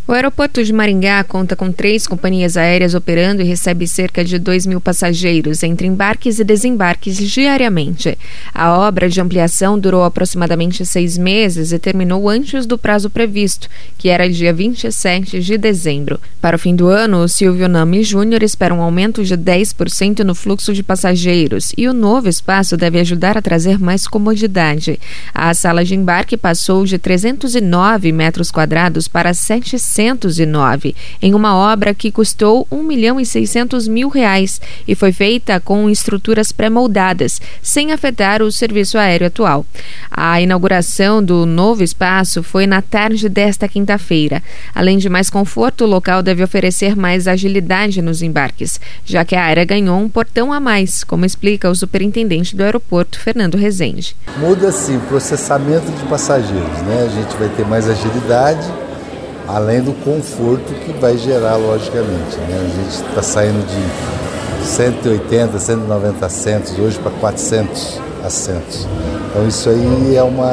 O aeroporto de Maringá conta com 3 companhias aéreas operando e recebe cerca de 2.000 passageiros entre embarques e desembarques diariamente. A obra de ampliação durou aproximadamente 6 meses e terminou antes do prazo previsto, que era dia 27 de dezembro. Para o fim do ano, o Silvio Nami Júnior espera um aumento de 10% no fluxo de passageiros e o novo espaço deve ajudar a trazer mais comodidade. A sala de embarque passou de 309 metros quadrados para 709, em uma obra que custou R$1.600.000 e foi feita com estruturas pré-moldadas, sem afetar o serviço aéreo atual. A inauguração do novo espaço foi na tarde desta quinta-feira. Além de mais conforto, o local deve oferecer mais agilidade nos embarques, já que a área ganhou um portão a mais, como explica o superintendente do aeroporto, Fernando Rezende. Muda sim o processamento de passageiros, né? A gente vai ter mais agilidade, além do conforto que vai gerar, logicamente, né? A gente está saindo de 180, 190 assentos, hoje para 400 assentos. Então isso aí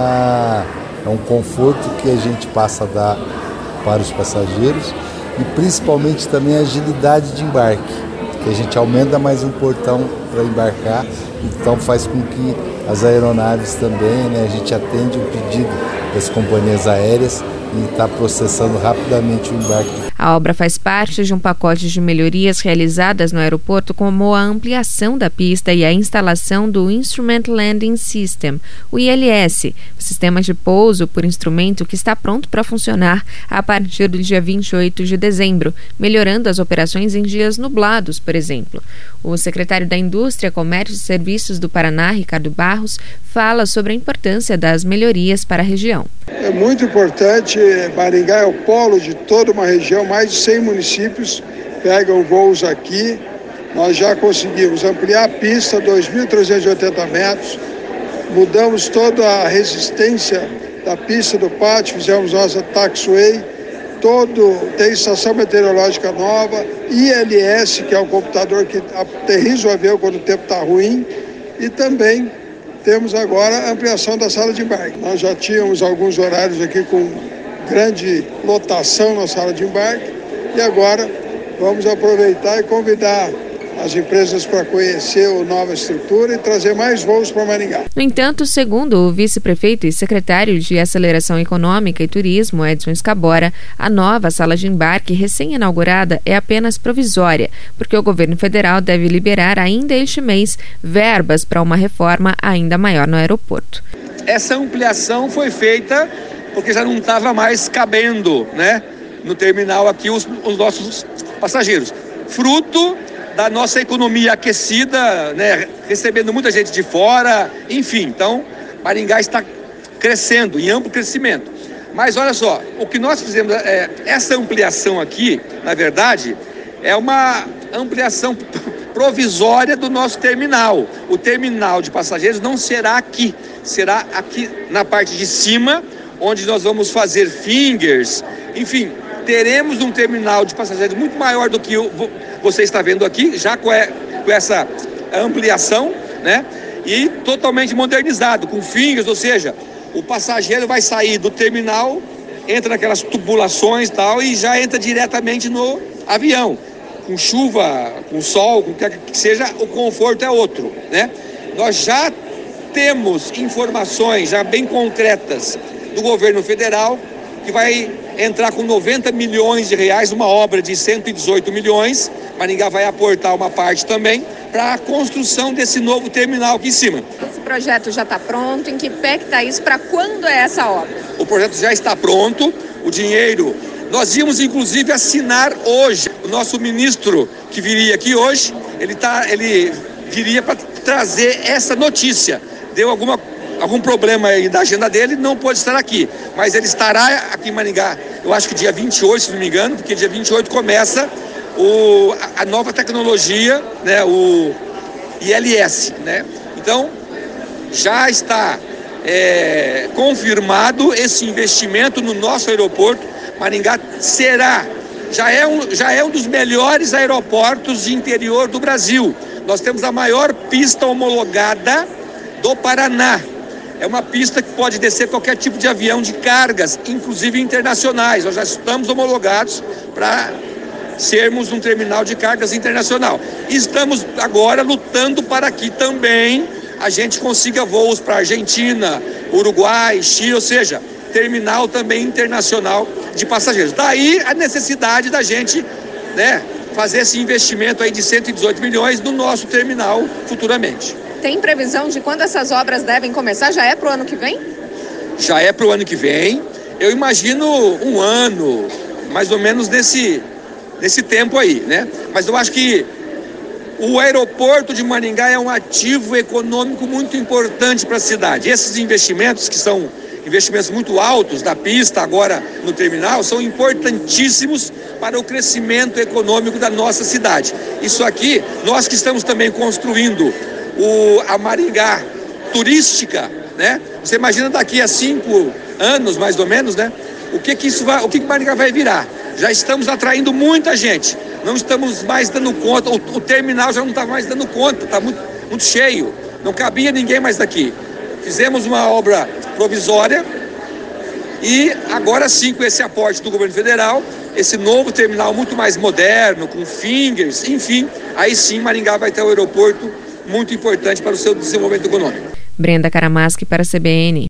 é um conforto que a gente passa a dar para os passageiros e principalmente também a agilidade de embarque, que a gente aumenta mais um portão para embarcar, então faz com que as aeronaves também, né? A gente atende o pedido das companhias aéreas e está processando rapidamente o embarque. A obra faz parte de um pacote de melhorias realizadas no aeroporto, como a ampliação da pista e a instalação do Instrument Landing System, o ILS, o sistema de pouso por instrumento que está pronto para funcionar a partir do dia 28 de dezembro, melhorando as operações em dias nublados, por exemplo. O secretário da Indústria, Comércio e Serviços do Paraná, Ricardo Barros, fala sobre a importância das melhorias para a região. É muito importante, Maringá é o polo de toda uma região, mais de 100 municípios pegam voos aqui. Nós já conseguimos ampliar a pista, 2.380 metros, mudamos toda a resistência da pista do pátio, fizemos nossa taxiway, tem estação meteorológica nova, ILS, que é o computador que aterriza o avião quando o tempo está ruim, e também temos agora a ampliação da sala de embarque. Nós já tínhamos alguns horários aqui com grande lotação na sala de embarque e agora vamos aproveitar e convidar as empresas para conhecer a nova estrutura e trazer mais voos para Maringá. No entanto, segundo o vice-prefeito e secretário de Aceleração Econômica e Turismo, Edson Escabora, a nova sala de embarque recém-inaugurada é apenas provisória, porque o governo federal deve liberar ainda este mês verbas para uma reforma ainda maior no aeroporto. Essa ampliação foi feita porque já não estava mais cabendo, né, no terminal aqui os nossos passageiros. Fruto da nossa economia aquecida, né, recebendo muita gente de fora, enfim. Então, Maringá está crescendo, em amplo crescimento. Mas olha só, o que nós fizemos, essa ampliação aqui, na verdade, é uma ampliação provisória do nosso terminal. O terminal de passageiros não será aqui, será aqui na parte de cima, onde nós vamos fazer fingers, enfim, teremos um terminal de passageiros muito maior do que você está vendo aqui, já com essa ampliação, né? E totalmente modernizado, com fingers, ou seja, o passageiro vai sair do terminal, entra naquelas tubulações e tal, e já entra diretamente no avião. Com chuva, com sol, com o que seja, o conforto é outro, né? Nós já temos informações já bem concretas do governo federal, que vai entrar com 90 milhões de reais, uma obra de 118 milhões. Maringá vai aportar uma parte também para a construção desse novo terminal aqui em cima. Esse projeto já está pronto? Em que pé que está isso? Para quando é essa obra? O projeto já está pronto, o dinheiro... Nós íamos, inclusive, assinar hoje. O nosso ministro, que viria aqui hoje, ele viria para trazer essa notícia. Deu algum problema aí da agenda dele, não pôde estar aqui. Mas ele estará aqui em Maringá, eu acho que dia 28, se não me engano, porque dia 28 começa a nova tecnologia, né, o ILS, né? Então, já está confirmado esse investimento no nosso aeroporto. Maringá já é um dos melhores aeroportos de interior do Brasil. Nós temos a maior pista homologada do Paraná. É uma pista que pode descer qualquer tipo de avião de cargas, inclusive internacionais. Nós já estamos homologados para sermos um terminal de cargas internacional. E estamos agora lutando para que também a gente consiga voos para Argentina, Uruguai, Chile, ou seja, terminal também internacional de passageiros. Daí a necessidade da gente, fazer esse investimento aí de 118 milhões no nosso terminal futuramente. Tem previsão de quando essas obras devem começar? Já é para o ano que vem? Já é para o ano que vem. Eu imagino um ano, mais ou menos nesse tempo aí, né? Mas eu acho que o aeroporto de Maringá é um ativo econômico muito importante para a cidade. Esses investimentos, que são investimentos muito altos da pista, agora no terminal, são importantíssimos para o crescimento econômico da nossa cidade. Isso aqui, nós que estamos também construindo a Maringá turística, né? Você imagina daqui a 5 anos, mais ou menos, né? O que Maringá vai virar? Já estamos atraindo muita gente, não estamos mais dando conta, o terminal já não está mais dando conta, está muito, muito cheio, não cabia ninguém mais daqui. Fizemos uma obra provisória e agora sim, com esse aporte do governo federal, esse novo terminal muito mais moderno, com fingers, enfim, aí sim Maringá vai ter um aeroporto muito importante para o seu desenvolvimento econômico. Brenda Karamaschi para a CBN.